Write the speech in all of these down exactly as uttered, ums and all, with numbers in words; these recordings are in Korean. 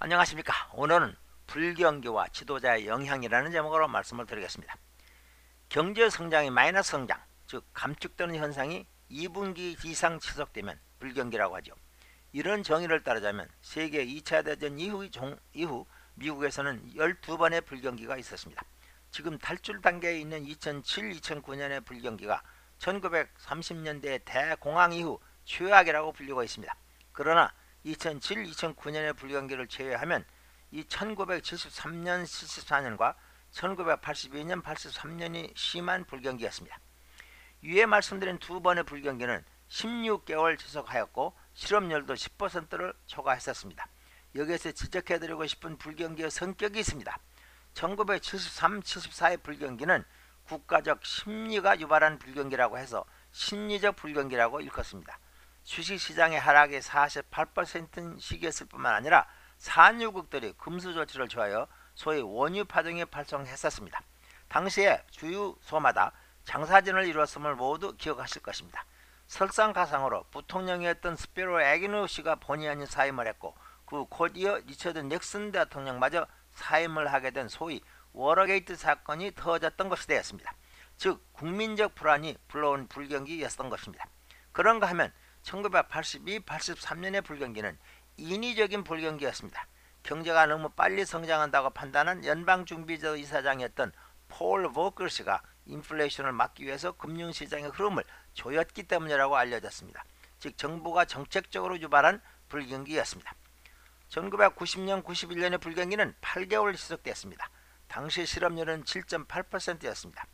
안녕하십니까. 오늘은 불경기와 지도자의 영향이라는 제목으로 말씀을 드리겠습니다. 경제 성장이 마이너스 성장, 즉 감축되는 현상이 이 분기 이상 지속되면 불경기라고 하죠. 이런 정의를 따르자면 세계 이 차 대전 이후, 종, 이후 미국에서는 십이 번의 불경기가 있었습니다. 지금 탈출 단계에 있는 이천칠 이천구 년의 불경기가 천구백삼십 년대 대공황 이후 최악이라고 불리고 있습니다. 그러나 이천칠 이천구 년의 불경기를 제외하면 이 천구백칠십삼 년 칠십사 년과 천구백팔십이 년 팔십삼 년이 심한 불경기였습니다. 위에 말씀드린 두 번의 불경기는 십육 개월 지속하였고 실업률도 십 퍼센트를 초과했었습니다. 여기에서 지적해드리고 싶은 불경기의 성격이 있습니다. 천구백칠십삼 칠십사의 불경기는 국가적 심리가 유발한 불경기라고 해서 심리적 불경기라고 일컫습니다. 주식시장의 하락이 사십팔 퍼센트 시기였을 뿐만 아니라 산유국들이 금수 조치를 취하여 소위 원유 파동이 발생했었습니다. 당시에 주유소마다 장사진을 이루었음을 모두 기억하실 것입니다. 설상가상으로 부통령이었던 스피로 애기누 씨가 본의 아닌 사임을 했고 그 곧 이어 리처드 닉슨 대통령마저 사임을 하게 된 소위 워터게이트 사건이 터졌던 것이 되었습니다. 즉 국민적 불안이 불러온 불경기였던 것입니다. 그런가 하면 천구백팔십이 팔십삼 년의 불경기는 인위적인 불경기였습니다. 경제가 너무 빨리 성장한다고 판단한 연방준비제 이사장이었던 폴 보클 씨가 인플레이션을 막기 위해서 금융시장의 흐름을 조였기 때문이라고 알려졌습니다. 즉 정부가 정책적으로 유발한 불경기였습니다. 천구백구십 년 구십일 년의 불경기는 팔 개월 지속되었습니다. 당시 실업률은 칠 점 팔 퍼센트였습니다.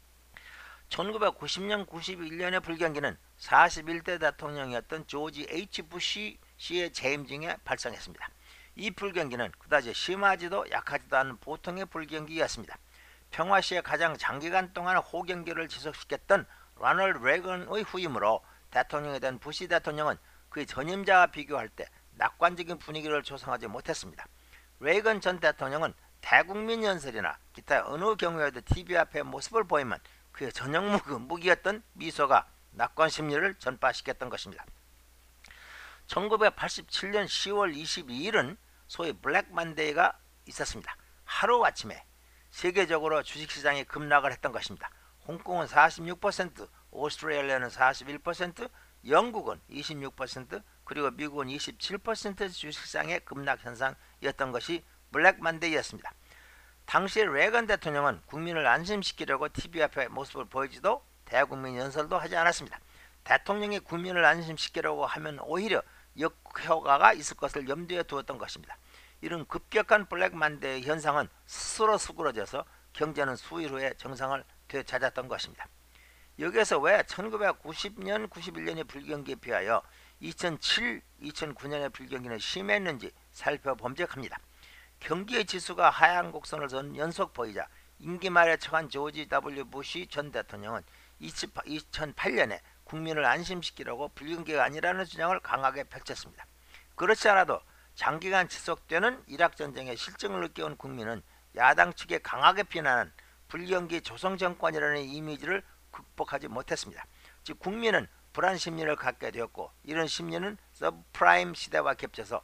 천구백구십 년 구십일 년의 불경기는 사십일 대 대통령이었던 조지 에이치 부시 씨의 재임 중에 발생했습니다. 이 불경기는 그다지 심하지도 약하지도 않은 보통의 불경기였습니다. 평화 시에 가장 장기간 동안 호경기를 지속시켰던 로널드 레이건의 후임으로 대통령이 된 부시 대통령은 그의 전임자와 비교할 때 낙관적인 분위기를 조성하지 못했습니다. 레이건 전 대통령은 대국민 연설이나 기타 어느 경우에도 티비 앞에 모습을 보이면 그의 전형 무기였던 미소가 낙관 심리를 전파시켰던 것입니다. 천구백팔십칠 년 시월 이십이 일은 소위 블랙 만데이가 있었습니다. 하루아침에 세계적으로 주식시장이 급락을 했던 것입니다. 홍콩은 사십육 퍼센트, 오스트레일리아는 사십일 퍼센트, 영국은 이십육 퍼센트, 그리고 미국은 이십칠 퍼센트 주식시장의 급락 현상이었던 것이 블랙 만데이였습니다. 당시 레이건 대통령은 국민을 안심시키려고 티비 앞에 모습을 보이지도 대국민 연설도 하지 않았습니다. 대통령이 국민을 안심시키려고 하면 오히려 역효과가 있을 것을 염두에 두었던 것입니다. 이런 급격한 블랙 만데이 현상은 스스로 수그러져서 경제는 수일 후에 정상을 되찾았던 것입니다. 여기에서 왜 천구백구십 년 구십일 년의 불경기에 비하여 이천칠 이천구 년의 불경기는 심했는지 살펴봄직합니다. 경기의 지수가 하향 곡선을 전 연속 보이자 임기 말에 처한 조지 더블유 부시 전 대통령은 이천팔 년에 국민을 안심시키려고 불경기가 아니라는 주장을 강하게 펼쳤습니다. 그렇지 않아도 장기간 지속되는 이락전쟁의 실증을 느껴온 국민은 야당 측에 강하게 비난한 불경기 조성정권이라는 이미지를 극복하지 못했습니다. 즉 국민은 불안 심리를 갖게 되었고 이런 심리는 서브프라임 시대와 겹쳐서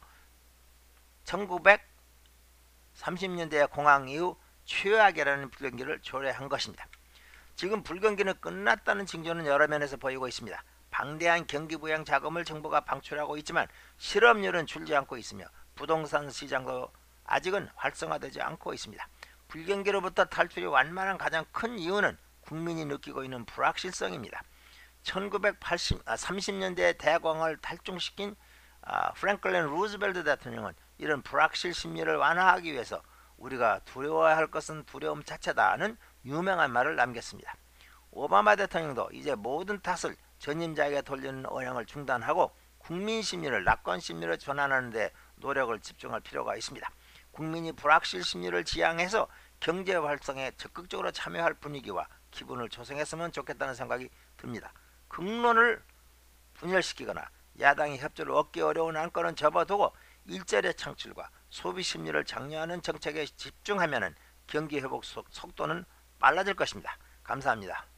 천구백삼십 년대의 공황 이후 최악이라는 불경기를 초래한 것입니다. 지금 불경기는 끝났다는 징조는 여러 면에서 보이고 있습니다. 방대한 경기 부양 자금을 정부가 방출하고 있지만 실업률은 줄지 않고 있으며 부동산 시장도 아직은 활성화되지 않고 있습니다. 불경기로부터 탈출이 완만한 가장 큰 이유는 국민이 느끼고 있는 불확실성입니다. 천구백삼십 년대 대공황을 탈중시킨 아, 프랭클린 루즈벨트 대통령은 이런 불확실 심리를 완화하기 위해서 우리가 두려워야 할 것은 두려움 자체다는 유명한 말을 남겼습니다. 오바마 대통령도 이제 모든 탓을 전임자에게 돌리는 어향을 중단하고 국민 심리를 낙관 심리로 전환하는 데 노력을 집중할 필요가 있습니다. 국민이 불확실 심리를 지향해서 경제 활성에 적극적으로 참여할 분위기와 기분을 조성했으면 좋겠다는 생각이 듭니다. 극론을 분열시키거나 야당이 협조를 얻기 어려운 안건은 접어두고 일자리 창출과 소비 심리를 장려하는 정책에 집중하면 경기 회복 속도는 빨라질 것입니다. 감사합니다.